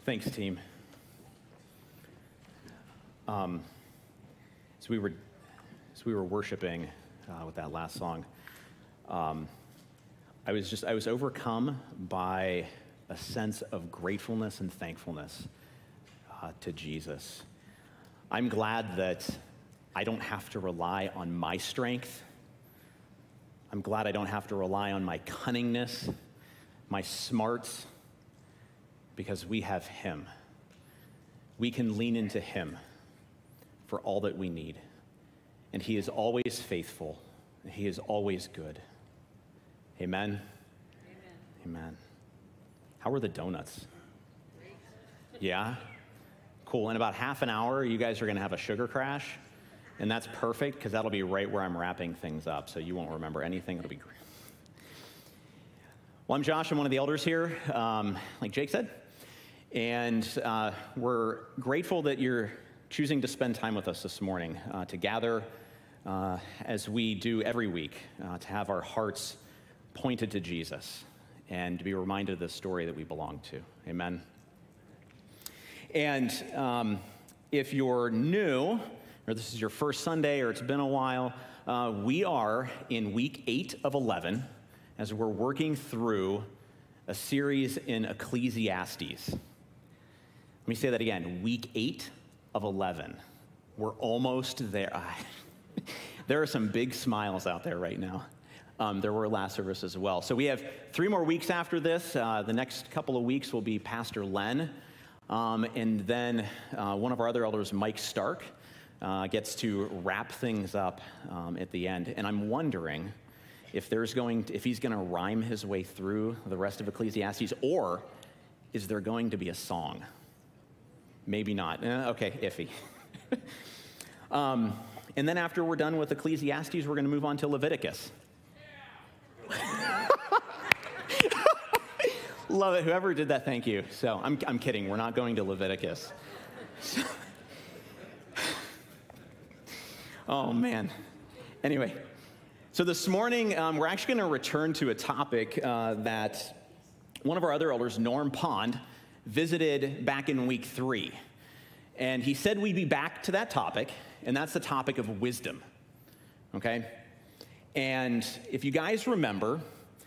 Thanks, team. As we were worshiping with that last song, I was overcome by a sense of gratefulness and thankfulness to Jesus. I'm glad that I don't have to rely on my strength. I'm glad I don't have to rely on my cunningness, my smarts, because we have him. We can lean into him for all that we need. And he is always faithful. And he is always good. Amen? Amen. Amen. How were the donuts? Yeah? Cool. In about half an hour, you guys are going to have a sugar crash. And that's perfect because that'll be right where I'm wrapping things up. So you won't remember anything. It'll be great. Well, I'm Josh. I'm one of the elders here, like Jake said. And we're grateful that you're choosing to spend time with us this morning, to gather as we do every week, to have our hearts pointed to Jesus and to be reminded of the story that we belong to. Amen. And if you're new, or this is your first Sunday, or it's been a while, we are in week 8 of 11 as we're working through a series in Ecclesiastes. Let me say that again, week 8 of 11. We're almost there. There are some big smiles out there right now. There were last service as well. So we have 3 more weeks after this. The next couple of weeks will be Pastor Len. And then one of our other elders, Mike Stark, gets to wrap things up at the end. And I'm wondering if he's going to rhyme his way through the rest of Ecclesiastes, or is there going to be a song? Maybe not. Okay, iffy. And then after we're done with Ecclesiastes, we're going to move on to Leviticus. Love it. Whoever did that, thank you. So I'm kidding. We're not going to Leviticus. Oh, man. Anyway, so this morning, we're actually going to return to a topic that one of our other elders, Norm Pond, visited back in week 3. And he said we'd be back to that topic, and that's the topic of wisdom, okay? And if you guys remember,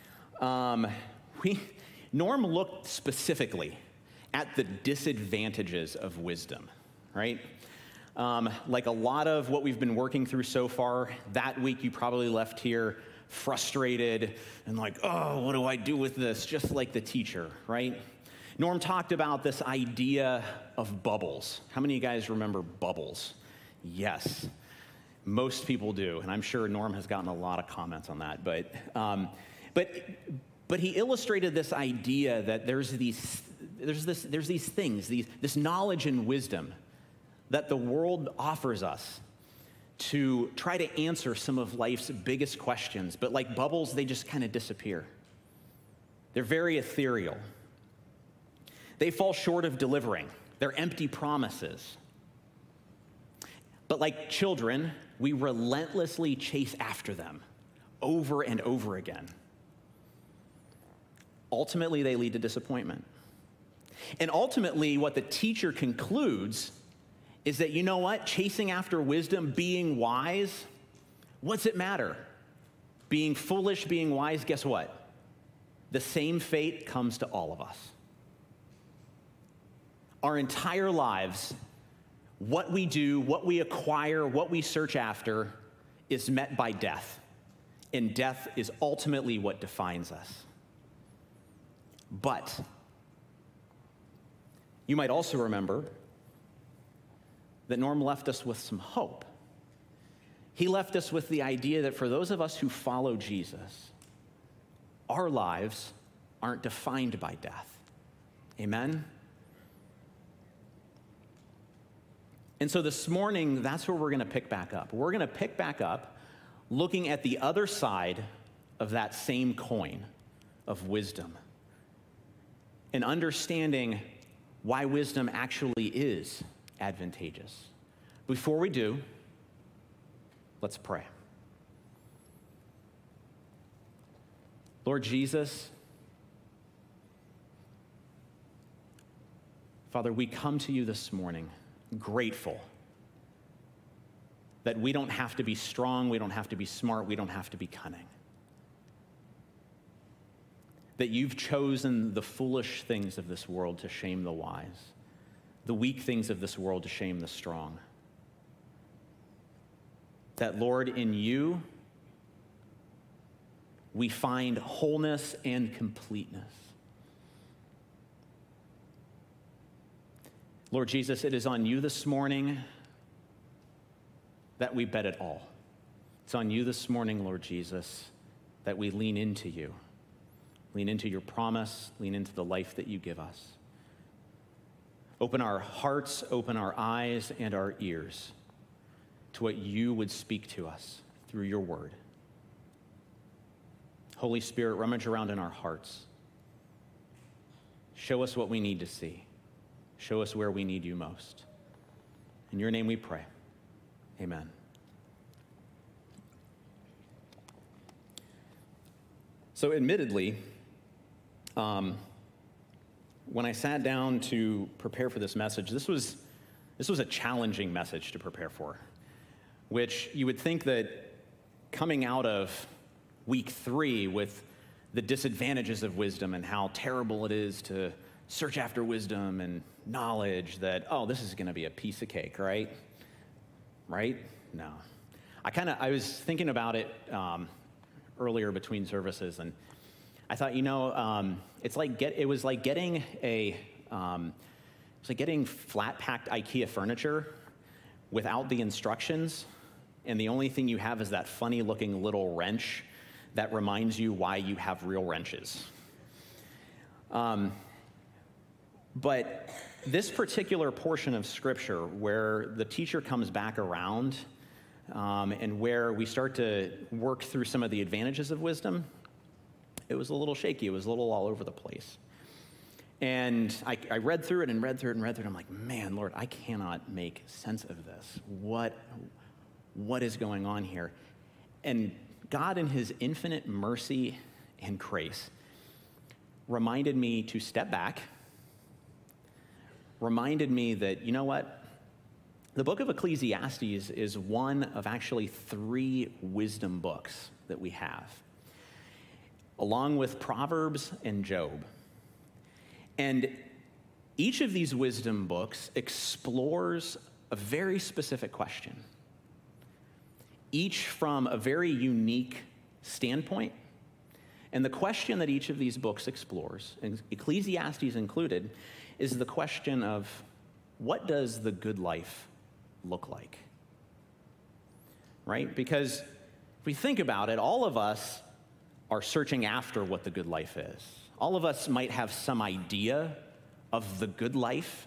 Norm looked specifically at the disadvantages of wisdom, right? Like a lot of what we've been working through so far, that week you probably left here frustrated and like, oh, what do I do with this? Just like the teacher, right? Norm talked about this idea of bubbles. How many of you guys remember bubbles? Yes, most people do, and I'm sure Norm has gotten a lot of comments on that. But he illustrated this idea that there's these things, this knowledge and wisdom that the world offers us to try to answer some of life's biggest questions. But like bubbles, they just kind of disappear. They're very ethereal. They fall short of delivering. They're empty promises. But like children, we relentlessly chase after them over and over again. Ultimately, they lead to disappointment. And ultimately, what the teacher concludes is that, you know what? Chasing after wisdom, being wise, what's it matter? Being foolish, being wise, guess what? The same fate comes to all of us. Our entire lives, what we do, what we acquire, what we search after is met by death. And death is ultimately what defines us. But you might also remember that Norm left us with some hope. He left us with the idea that for those of us who follow Jesus, our lives aren't defined by death. Amen? And so this morning, that's where we're going to pick back up. We're going to pick back up looking at the other side of that same coin of wisdom and understanding why wisdom actually is advantageous. Before we do, let's pray. Lord Jesus, Father, we come to you this morning grateful that we don't have to be strong, we don't have to be smart, we don't have to be cunning. That you've chosen the foolish things of this world to shame the wise, the weak things of this world to shame the strong. That, Lord, in you, we find wholeness and completeness. Lord Jesus, it is on you this morning that we bet it all. It's on you this morning, Lord Jesus, that we lean into you. Lean into your promise, lean into the life that you give us. Open our hearts, open our eyes and our ears to what you would speak to us through your word. Holy Spirit, rummage around in our hearts. Show us what we need to see. Show us where we need you most. In your name we pray. Amen. So admittedly, when I sat down to prepare for this message, this was a challenging message to prepare for, which you would think that coming out of week 3 with the disadvantages of wisdom and how terrible it is to search after wisdom and knowledge, that, oh, this is going to be a piece of cake, right? Right? No. I was thinking about it earlier between services, and I thought, it was like getting flat-packed IKEA furniture without the instructions, and the only thing you have is that funny-looking little wrench that reminds you why you have real wrenches. But this particular portion of Scripture, where the teacher comes back around and where we start to work through some of the advantages of wisdom, it was a little shaky. It was a little all over the place. And I read through it and read through it and read through it. I'm like, man, Lord, I cannot make sense of this. What is going on here? And God, in his infinite mercy and grace, reminded me to step back, reminded me that, you know what? The book of Ecclesiastes is one of actually 3 wisdom books that we have, along with Proverbs and Job. And each of these wisdom books explores a very specific question, each from a very unique standpoint. And the question that each of these books explores, and Ecclesiastes included, is the question of, what does the good life look like? Right? Because if we think about it, all of us are searching after what the good life is. All of us might have some idea of the good life.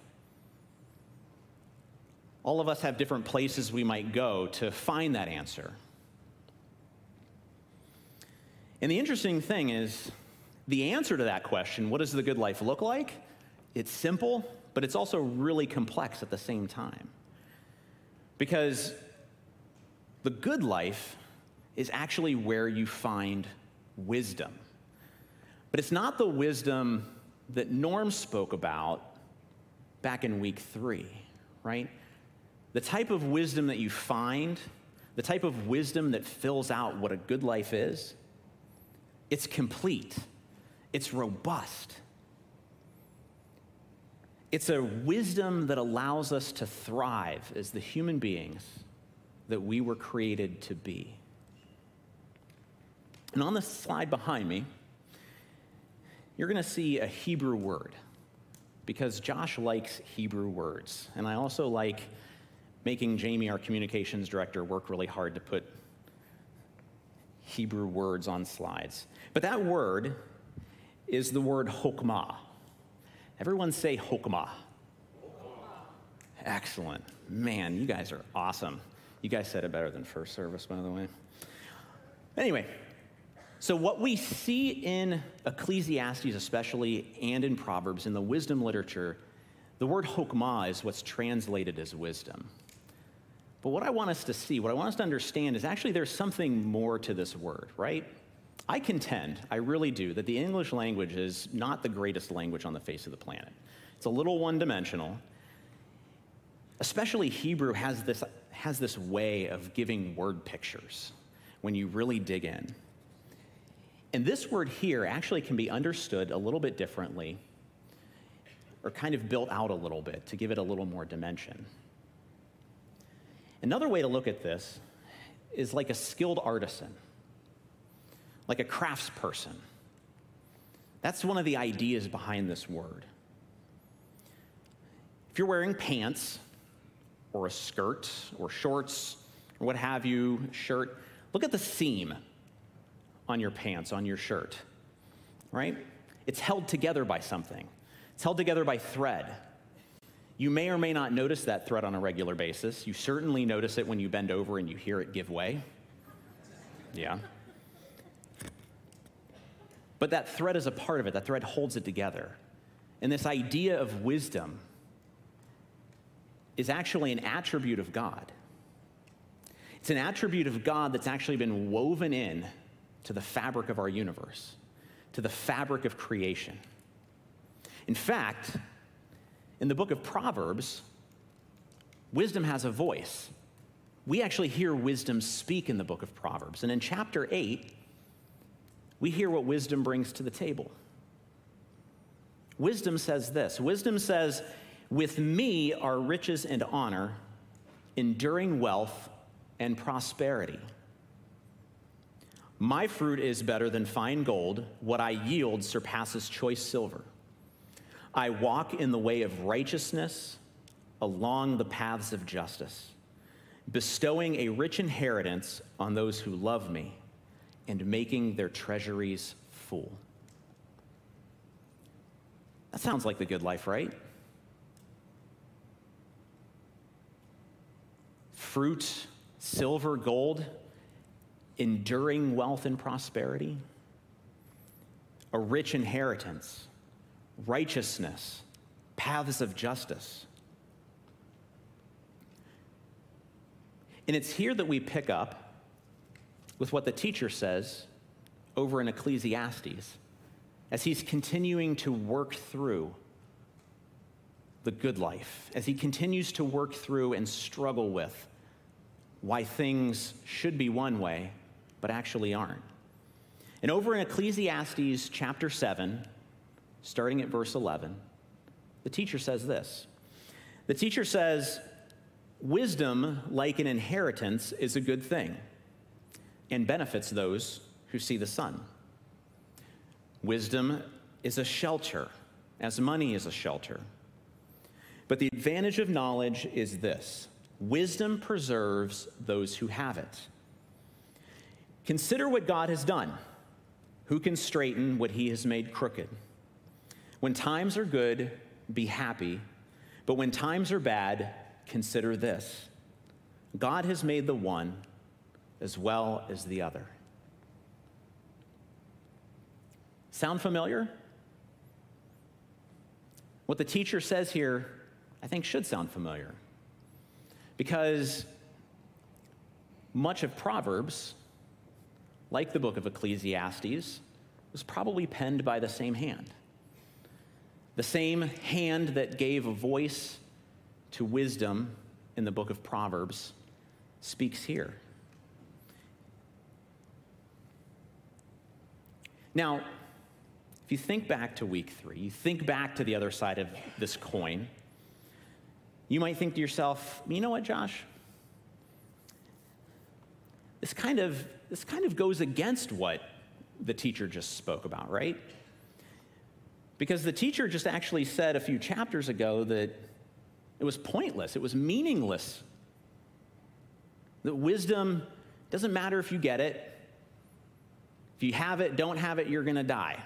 All of us have different places we might go to find that answer. And the interesting thing is, the answer to that question, what does the good life look like? It's simple, but it's also really complex at the same time. Because the good life is actually where you find wisdom. But it's not the wisdom that Norm spoke about back in week 3, right? The type of wisdom that you find, the type of wisdom that fills out what a good life is, it's complete, it's robust. It's a wisdom that allows us to thrive as the human beings that we were created to be. And on the slide behind me, you're going to see a Hebrew word, because Josh likes Hebrew words. And I also like making Jamie, our communications director, work really hard to put Hebrew words on slides. But that word is the word chokmah. Everyone say chokmah. Excellent. Man, you guys are awesome. You guys said it better than first service, by the way. Anyway, so what we see in Ecclesiastes especially, and in Proverbs, in the wisdom literature, the word chokmah is what's translated as wisdom. But what I want us to see, what I want us to understand, is actually there's something more to this word, right? I contend, I really do, that the English language is not the greatest language on the face of the planet. It's a little one-dimensional. Especially Hebrew has this way of giving word pictures when you really dig in. And this word here actually can be understood a little bit differently, or kind of built out a little bit to give it a little more dimension. Another way to look at this is like a skilled artisan, like a craftsperson. That's one of the ideas behind this word. If you're wearing pants or a skirt or shorts or what have you, shirt, look at the seam on your pants, on your shirt, right? It's held together by something. It's held together by thread. You may or may not notice that thread on a regular basis. You certainly notice it when you bend over and you hear it give way. Yeah. But that thread is a part of it. That thread holds it together. And this idea of wisdom is actually an attribute of God. It's an attribute of God that's actually been woven in to the fabric of our universe, to the fabric of creation. In fact, in the book of Proverbs, wisdom has a voice. We actually hear wisdom speak in the book of Proverbs. And in chapter 8, we hear what wisdom brings to the table. Wisdom says this. Wisdom says, "With me are riches and honor, enduring wealth and prosperity. My fruit is better than fine gold. What I yield surpasses choice silver. I walk in the way of righteousness along the paths of justice, bestowing a rich inheritance on those who love me and making their treasuries full." That sounds like the good life, right? Fruit, silver, gold, enduring wealth and prosperity, a rich inheritance, righteousness, paths of justice. And it's here that we pick up with what the teacher says over in Ecclesiastes as he's continuing to work through the good life, as he continues to work through and struggle with why things should be one way, but actually aren't. And over in Ecclesiastes chapter 7, starting at verse 11, the teacher says this. The teacher says, "Wisdom, like an inheritance, is a good thing and benefits those who see the sun. Wisdom is a shelter, as money is a shelter. But the advantage of knowledge is this: wisdom preserves those who have it. Consider what God has done. Who can straighten what he has made crooked? When times are good, be happy. But when times are bad, consider this: God has made the one as well as the other." Sound familiar? What the teacher says here, I think, should sound familiar. Because much of Proverbs, like the book of Ecclesiastes, was probably penned by the same hand. The same hand that gave a voice to wisdom in the book of Proverbs speaks here. Now, if you think back to week 3, you think back to the other side of this coin, you might think to yourself, you know what, Josh? This kind of goes against what the teacher just spoke about, right? Because the teacher just actually said a few chapters ago that it was pointless, it was meaningless. That wisdom doesn't matter if you get it. If you have it, don't have it, you're going to die.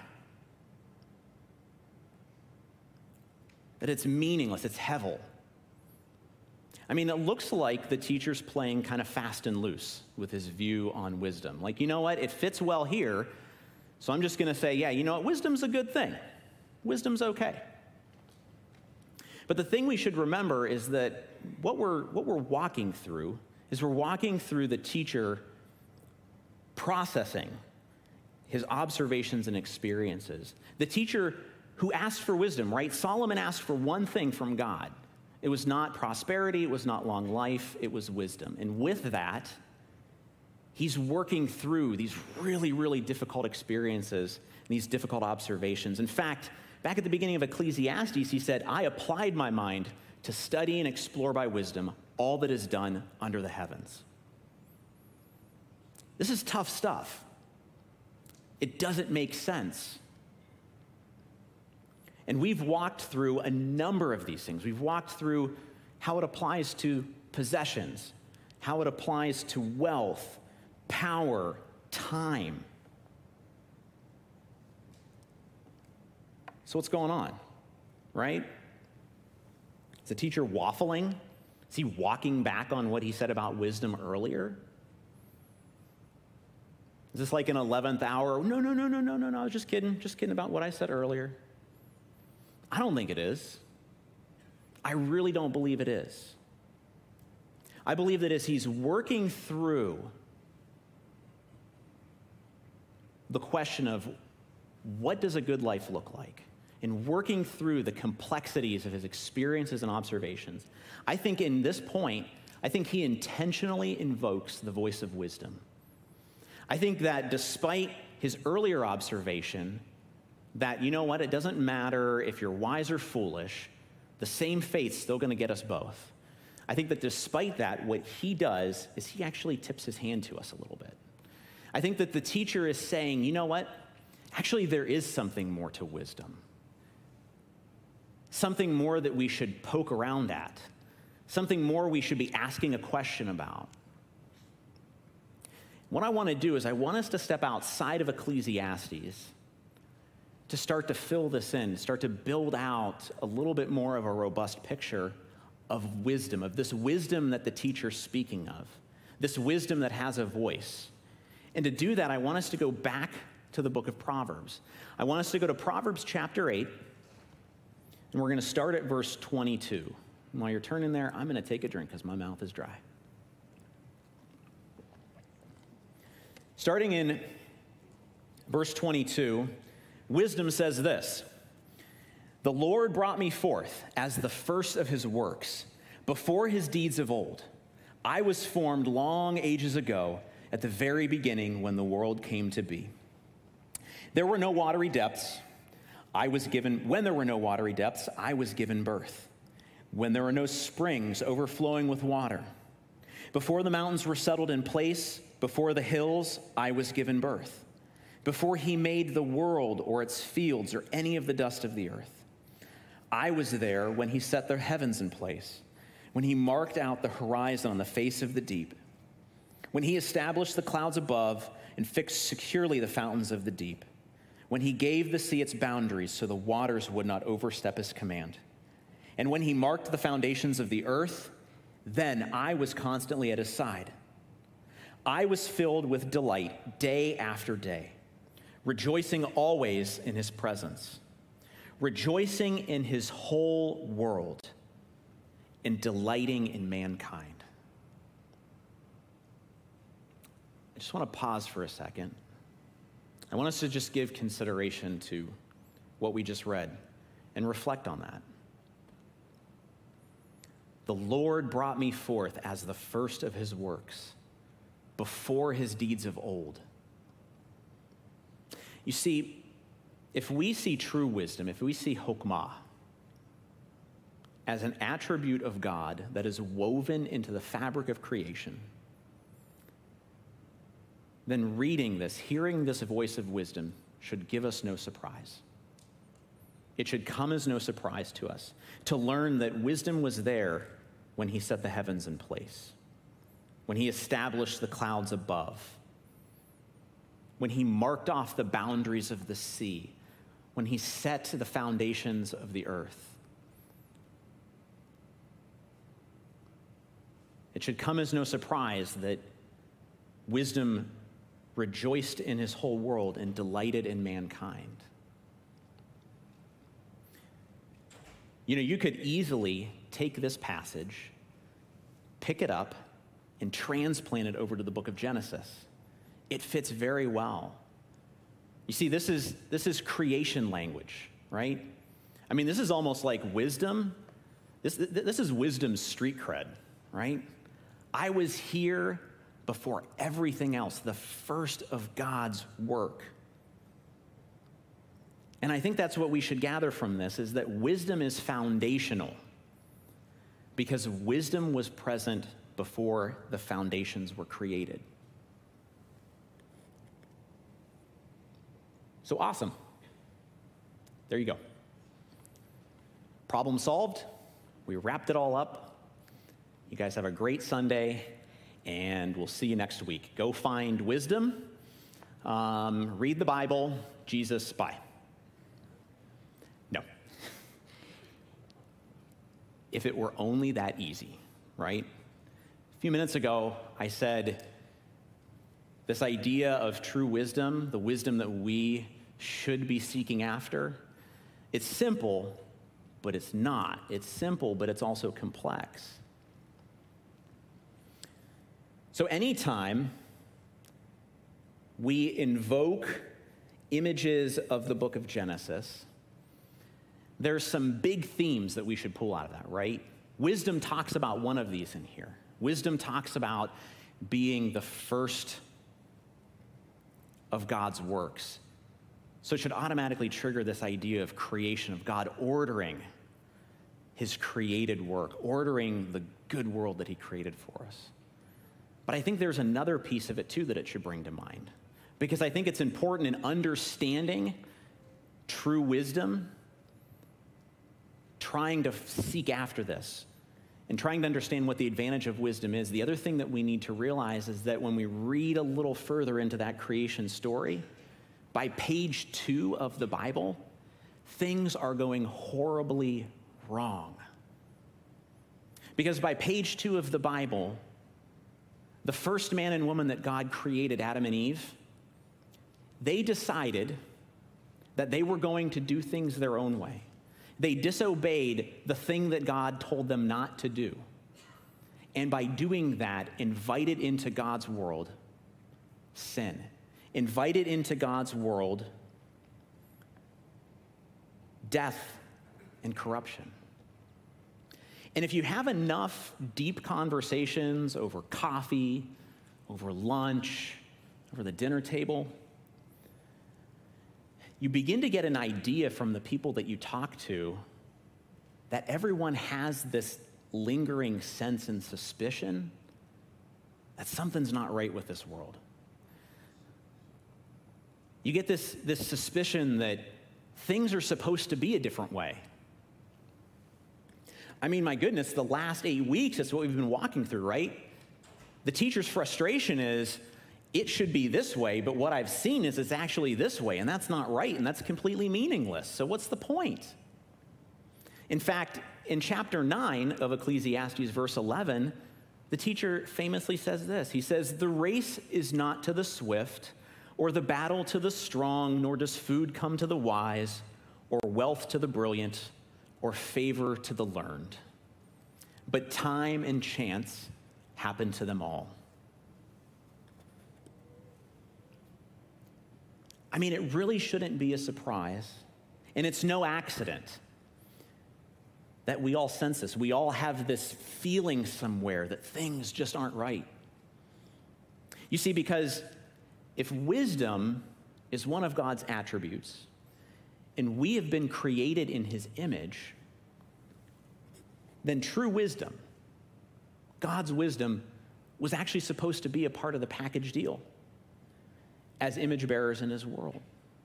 That it's meaningless, it's hevel. I mean, it looks like the teacher's playing kind of fast and loose with his view on wisdom. Like, you know what, it fits well here, so I'm just going to say, yeah, you know what, wisdom's a good thing. Wisdom's okay. But the thing we should remember is that what we're walking through is we're walking through the teacher processing his observations and experiences. The teacher who asked for wisdom, right? Solomon asked for one thing from God. It was not prosperity, it was not long life, it was wisdom. And with that, he's working through these really, really difficult experiences, these difficult observations. In fact, back at the beginning of Ecclesiastes, he said, I applied my mind to study and explore by wisdom all that is done under the heavens. This is tough stuff. It doesn't make sense. And we've walked through a number of these things. We've walked through how it applies to possessions, how it applies to wealth, power, time. So what's going on, right? Is the teacher waffling? Is he walking back on what he said about wisdom earlier? Is this like an 11th hour? No, I was just kidding about what I said earlier. I don't think it is. I really don't believe it is. I believe that as he's working through the question of what does a good life look like, and working through the complexities of his experiences and observations, I think in this point, I think he intentionally invokes the voice of wisdom. I think that despite his earlier observation that, you know what, it doesn't matter if you're wise or foolish, the same faith's still going to get us both. I think that despite that, what he does is he actually tips his hand to us a little bit. I think that the teacher is saying, you know what, actually there is something more to wisdom. Something more that we should poke around at. Something more we should be asking a question about. What I want to do is I want us to step outside of Ecclesiastes to start to fill this in, start to build out a little bit more of a robust picture of wisdom, of this wisdom that the teacher's speaking of, this wisdom that has a voice. And to do that, I want us to go back to the book of Proverbs. I want us to go to Proverbs chapter 8, and we're going to start at verse 22. And while you're turning there, I'm going to take a drink because my mouth is dry. Starting in verse 22, wisdom says this: "The Lord brought me forth as the first of his works, before his deeds of old. I was formed long ages ago, at the very beginning when the world came to be. There were no watery depths. When there were no watery depths, I was given birth. When there were no springs overflowing with water. Before the mountains were settled in place, before the hills, I was given birth. Before he made the world or its fields or any of the dust of the earth. I was there when he set the heavens in place, when he marked out the horizon on the face of the deep, when he established the clouds above and fixed securely the fountains of the deep, when he gave the sea its boundaries so the waters would not overstep his command. And when he marked the foundations of the earth, then I was constantly at his side. I was filled with delight day after day, rejoicing always in his presence, rejoicing in his whole world, and delighting in mankind." I just want to pause for a second. I want us to just give consideration to what we just read and reflect on that. The Lord brought me forth as the first of his works, before his deeds of old. You see, if we see true wisdom, if we see chokmah as an attribute of God that is woven into the fabric of creation, then reading this, hearing this voice of wisdom should give us no surprise. It should come as no surprise to us to learn that wisdom was there when he set the heavens in place, when he established the clouds above, when he marked off the boundaries of the sea, when he set the foundations of the earth. It should come as no surprise that wisdom rejoiced in his whole world and delighted in mankind. You know, you could easily take this passage, pick it up, and transplant it over to the book of Genesis. It fits very well. You see, this is creation language, right? I mean, this is almost like wisdom. This is wisdom's street cred, right? I was here before everything else, the first of God's work. And I think that's what we should gather from this, is that wisdom is foundational because wisdom was present before the foundations were created. So awesome. There you go. Problem solved. We wrapped it all up. You guys have a great Sunday, and we'll see you next week. Go find wisdom, read the Bible, Jesus, bye. No. If it were only that easy, right? A few minutes ago, I said this idea of true wisdom, the wisdom that we should be seeking after, it's simple, but it's not. It's simple, but it's also complex. So anytime we invoke images of the book of Genesis, there's some big themes that we should pull out of that, right? Wisdom talks about one of these in here. Wisdom talks about being the first of God's works. So it should automatically trigger this idea of creation, of God ordering his created work, ordering the good world that he created for us. But I think there's another piece of it too that it should bring to mind, because I think it's important in understanding true wisdom, trying to seek after this, and trying to understand what the advantage of wisdom is. The other thing that we need to realize is that when we read a little further into that creation story, by page 2 of the Bible, things are going horribly wrong. Because by page 2 of the Bible, the first man and woman that God created, Adam and Eve, they decided that they were going to do things their own way. They disobeyed the thing that God told them not to do. And by doing that, invited into God's world sin. Invited into God's world death and corruption. And if you have enough deep conversations over coffee, over lunch, over the dinner table, you begin to get an idea from the people that you talk to that everyone has this lingering sense and suspicion that something's not right with this world. You get this suspicion that things are supposed to be a different way. I mean, my goodness, the last 8 weeks, that's what we've been walking through, right? The teacher's frustration is, it should be this way, but what I've seen is it's actually this way, and that's not right, and that's completely meaningless. So what's the point? In fact, in chapter 9 of Ecclesiastes, verse 11, the teacher famously says this. He says, "The race is not to the swift, or the battle to the strong, nor does food come to the wise, or wealth to the brilliant, or favor to the learned. But time and chance happen to them all." I mean, it really shouldn't be a surprise, and it's no accident that we all sense this. We all have this feeling somewhere that things just aren't right. You see, because if wisdom is one of God's attributes, and we have been created in his image, then true wisdom, God's wisdom, was actually supposed to be a part of the package deal as image bearers in his world.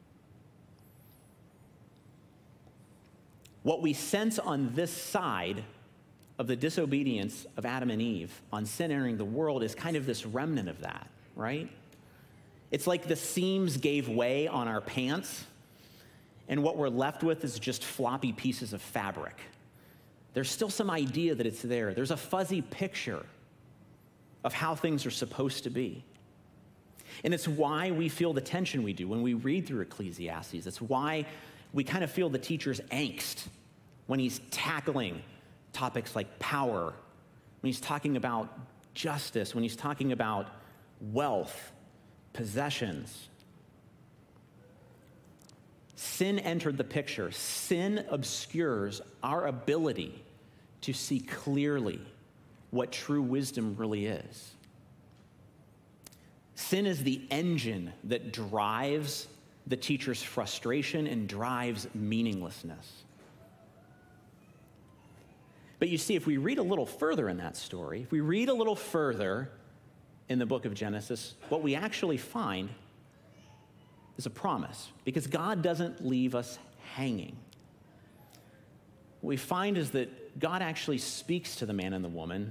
What we sense on this side of the disobedience of Adam and Eve, on sin entering the world, is kind of this remnant of that, right? It's like the seams gave way on our pants, and what we're left with is just floppy pieces of fabric. There's still some idea that it's there. There's a fuzzy picture of how things are supposed to be. And it's why we feel the tension we do when we read through Ecclesiastes. It's why we kind of feel the teacher's angst when he's tackling topics like power, when he's talking about justice, when he's talking about wealth, possessions. sin entered the picture. Sin obscures our ability to see clearly what true wisdom really is. Sin is the engine that drives the teacher's frustration and drives meaninglessness. But you see, if we read a little further in that story, if we read a little further in the book of Genesis, what we actually find is a promise, because God doesn't leave us hanging. What we find is that God actually speaks to the man and the woman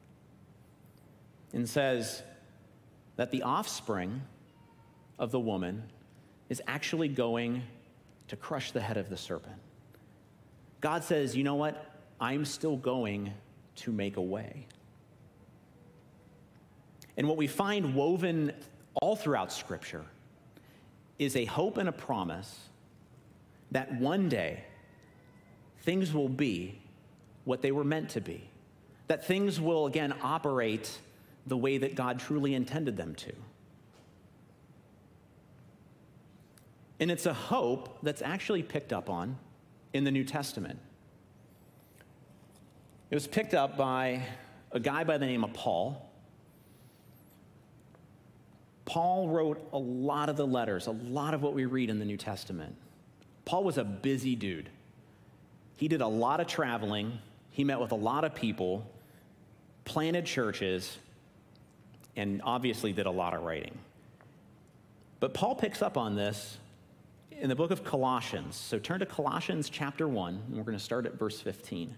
and says that the offspring of the woman is actually going to crush the head of the serpent. God says, you know what? I'm still going to make a way. And what we find woven all throughout Scripture is a hope and a promise that one day things will be what they were meant to be, that things will again operate the way that God truly intended them to. And it's a hope that's actually picked up on in the New Testament. It was picked up by a guy by the name of Paul. Paul wrote a lot of the letters, a lot of what we read in the New Testament. Paul was a busy dude. He did a lot of traveling. He met with a lot of people, planted churches, and obviously did a lot of writing. But Paul picks up on this in the book of Colossians. So turn to Colossians chapter 1, and we're going to start at verse 15.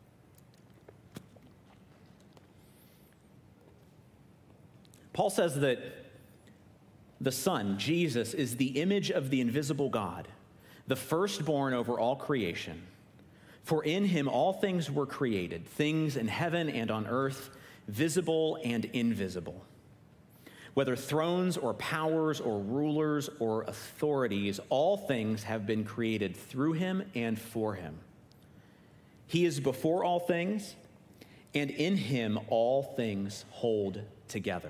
Paul says that the Son, Jesus, is the image of the invisible God, the firstborn over all creation. For in him all things were created, things in heaven and on earth, visible and invisible. Whether thrones or powers or rulers or authorities, all things have been created through him and for him. He is before all things, and in him all things hold together.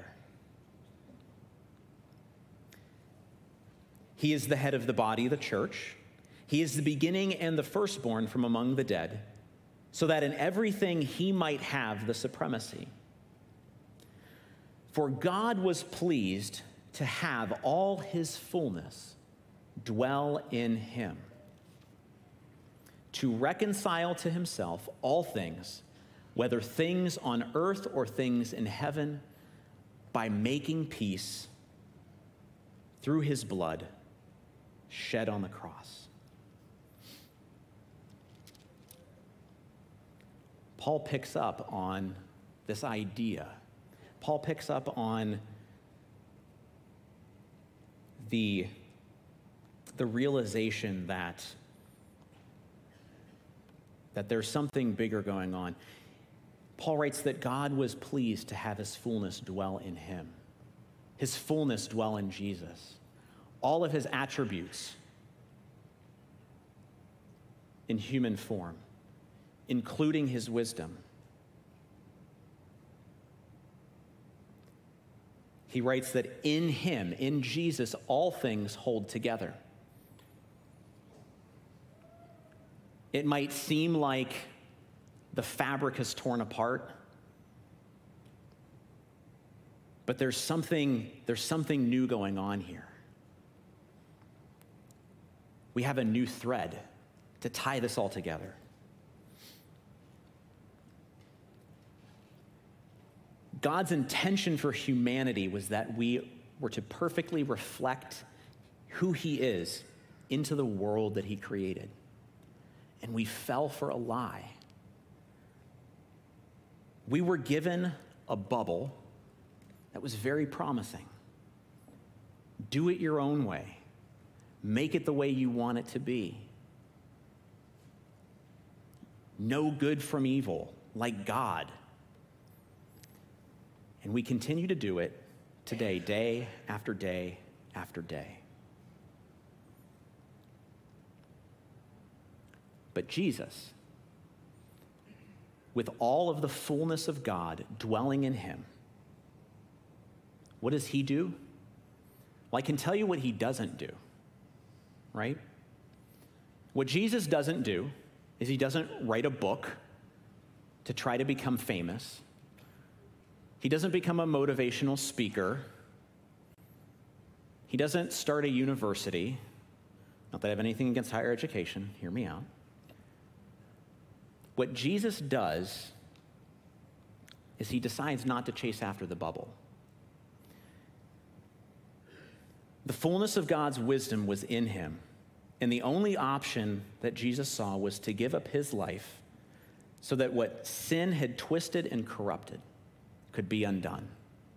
He is the head of the body, the church. He is the beginning and the firstborn from among the dead, so that in everything he might have the supremacy. For God was pleased to have all his fullness dwell in him, to reconcile to himself all things, whether things on earth or things in heaven, by making peace through his blood shed on the cross. Paul picks up on this idea. Paul picks up on the realization that there's something bigger going on. Paul writes that God was pleased to have his fullness dwell in him, his fullness dwell in Jesus. All of his attributes in human form, including his wisdom. He writes that in him, in Jesus, all things hold together. It might seem like the fabric has torn apart, but there's something new going on here. We have a new thread to tie this all together. God's intention for humanity was that we were to perfectly reflect who he is into the world that he created. And we fell for a lie. We were given a bubble that was very promising. Do it your own way. Make it the way you want it to be. Know good from evil, like God. And we continue to do it today, day after day after day. But Jesus, with all of the fullness of God dwelling in him, what does he do? Well, I can tell you what he doesn't do, right? What Jesus doesn't do is he doesn't write a book to try to become famous. He doesn't become a motivational speaker. He doesn't start a university. Not that I have anything against higher education, hear me out. What Jesus does is he decides not to chase after the bubble. The fullness of God's wisdom was in him, and the only option that Jesus saw was to give up his life so that what sin had twisted and corrupted could be undone.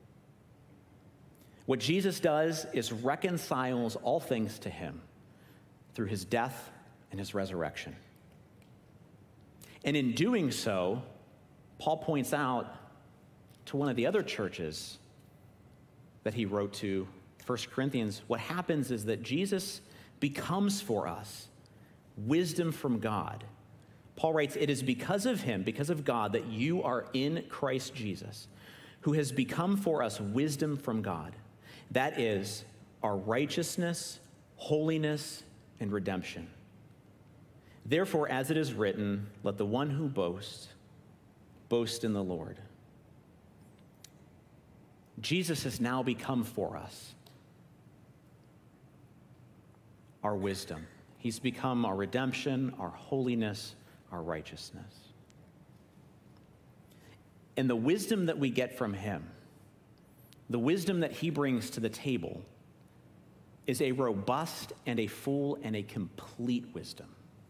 What Jesus does is reconciles all things to him through his death and his resurrection. And in doing so, Paul points out to one of the other churches that he wrote to, 1 Corinthians, what happens is that Jesus becomes for us wisdom from God. Paul writes, it is because of him, because of God, that you are in Christ Jesus, who has become for us wisdom from God. That is our righteousness, holiness, and redemption. Therefore, as it is written, let the one who boasts, boast in the Lord. Jesus has now become for us our wisdom. He's become our redemption, our holiness, our righteousness. And the wisdom that we get from him, the wisdom that he brings to the table, is a robust and a full and a complete wisdom.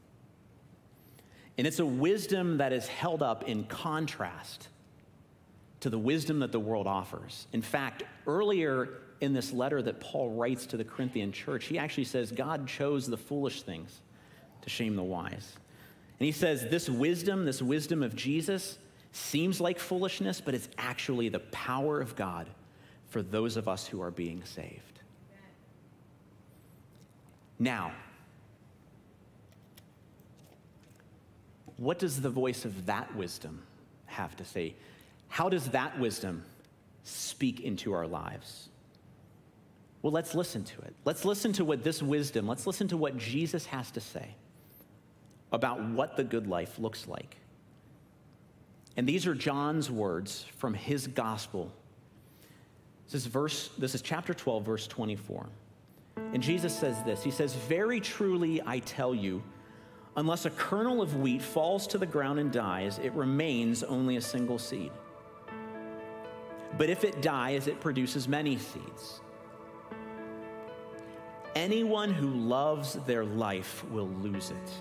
And it's a wisdom that is held up in contrast to the wisdom that the world offers. In fact, earlier in this letter that Paul writes to the Corinthian church, he actually says God chose the foolish things to shame the wise. And he says this wisdom of Jesus seems like foolishness, but it's actually the power of God for those of us who are being saved. Now, what does the voice of that wisdom have to say? How does that wisdom speak into our lives? Well, let's listen to it. Let's listen to what this wisdom, let's listen to what Jesus has to say about what the good life looks like. And these are John's words from his gospel. This is chapter 12, verse 24. And Jesus says this, he says, very truly I tell you, unless a kernel of wheat falls to the ground and dies, it remains only a single seed. But if it dies, it produces many seeds. Anyone who loves their life will lose it,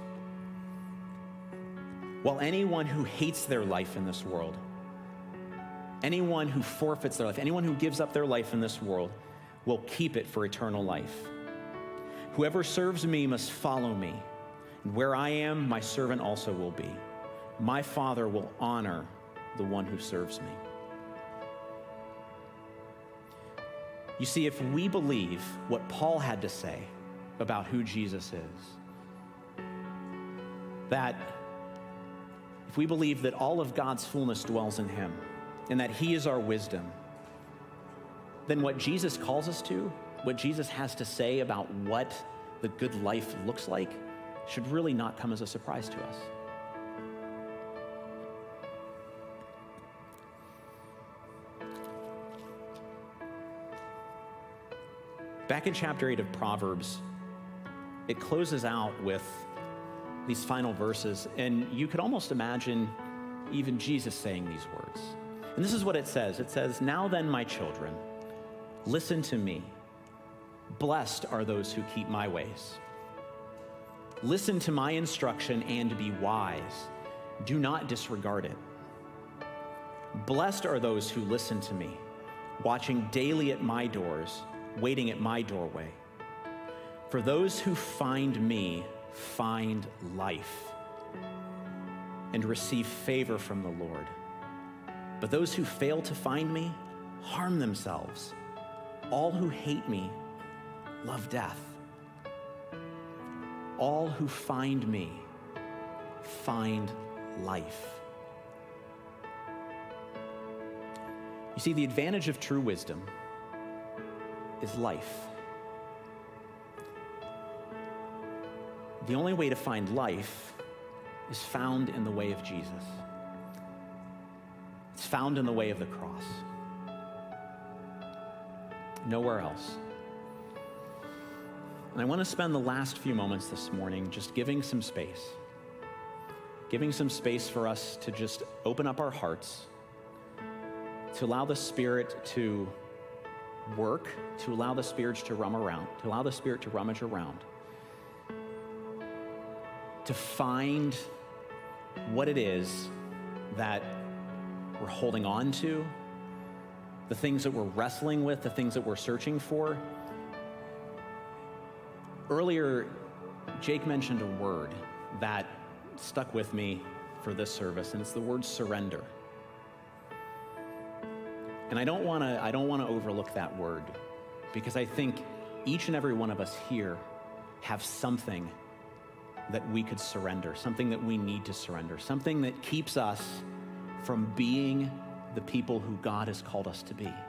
while anyone who hates their life in this world, anyone who forfeits their life, anyone who gives up their life in this world will keep it for eternal life. Whoever serves me must follow me, and where I am, my servant also will be. My Father will honor the one who serves me. You see, if we believe what Paul had to say about who Jesus is, that if we believe that all of God's fullness dwells in him and that he is our wisdom, then what Jesus calls us to, what Jesus has to say about what the good life looks like, should really not come as a surprise to us. Back in chapter 8 of Proverbs, it closes out with these final verses, and you could almost imagine even Jesus saying these words. And this is what it says. It says, now then, my children, listen to me. Blessed are those who keep my ways. Listen to my instruction and be wise. Do not disregard it. Blessed are those who listen to me, watching daily at my doors, waiting at my doorway. For those who find me find life and receive favor from the Lord. But those who fail to find me harm themselves. All who hate me love death. All who find me find life. You see, the advantage of true wisdom is life. the only way to find life is found in the way of Jesus. It's found in the way of the cross. Nowhere else. And I want to spend the last few moments this morning just giving some space for us to just open up our hearts, to allow the Spirit to work, to allow the Spirit to rummage around, to find what it is that we're holding on to, the things that we're wrestling with, the things that we're searching for. Earlier, Jake mentioned a word that stuck with me for this service, and it's the word surrender. And I don't want to overlook that word, because I think each and every one of us here have something that we could surrender, something that we need to surrender, something that keeps us from being the people who God has called us to be.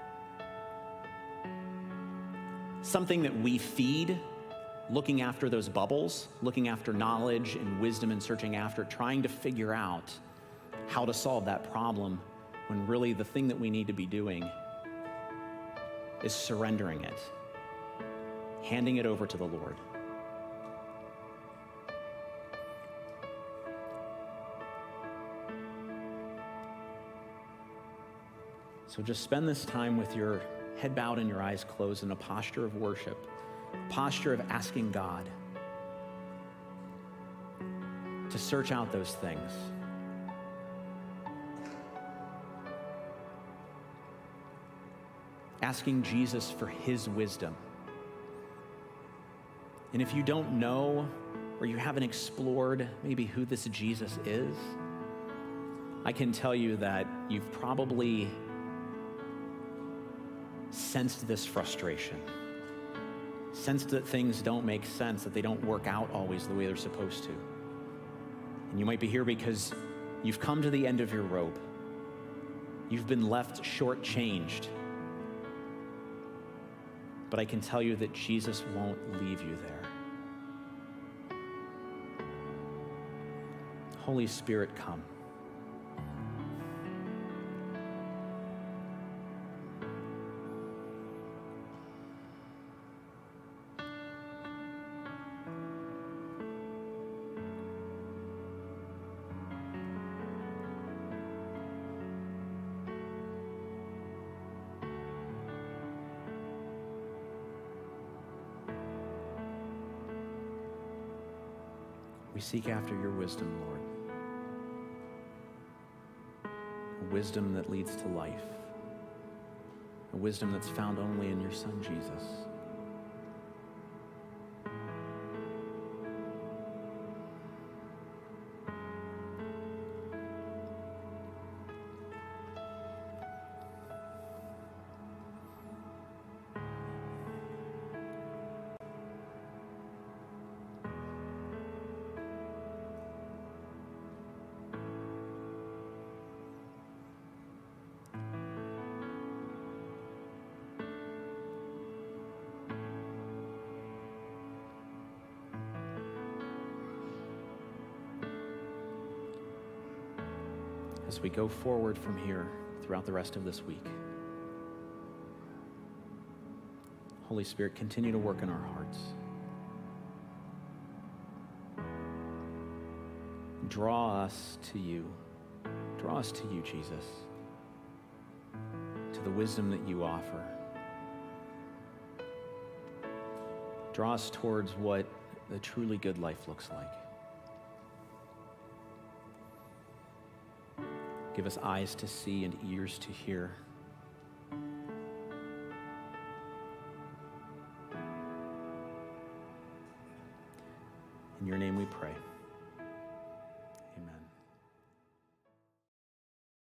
Something that we feed, looking after those bubbles, looking after knowledge and wisdom and searching after, trying to figure out how to solve that problem, when really the thing that we need to be doing is surrendering it, handing it over to the Lord. So just spend this time with your head bowed and your eyes closed in a posture of worship, a posture of asking God to search out those things. Asking Jesus for his wisdom. And if you don't know, or you haven't explored maybe who this Jesus is, I can tell you that you've probably sensed this frustration, sensed that things don't make sense, that they don't work out always the way they're supposed to. And you might be here because you've come to the end of your rope. You've been left shortchanged. But I can tell you that Jesus won't leave you there. Holy Spirit, come. We seek after your wisdom, Lord. A wisdom that leads to life. A wisdom that's found only in your Son, Jesus. As we go forward from here throughout the rest of this week, Holy Spirit, continue to work in our hearts. Draw us to you. Draw us to you, Jesus, to the wisdom that you offer. Draw us towards what the truly good life looks like. Give us eyes to see and ears to hear. In your name we pray.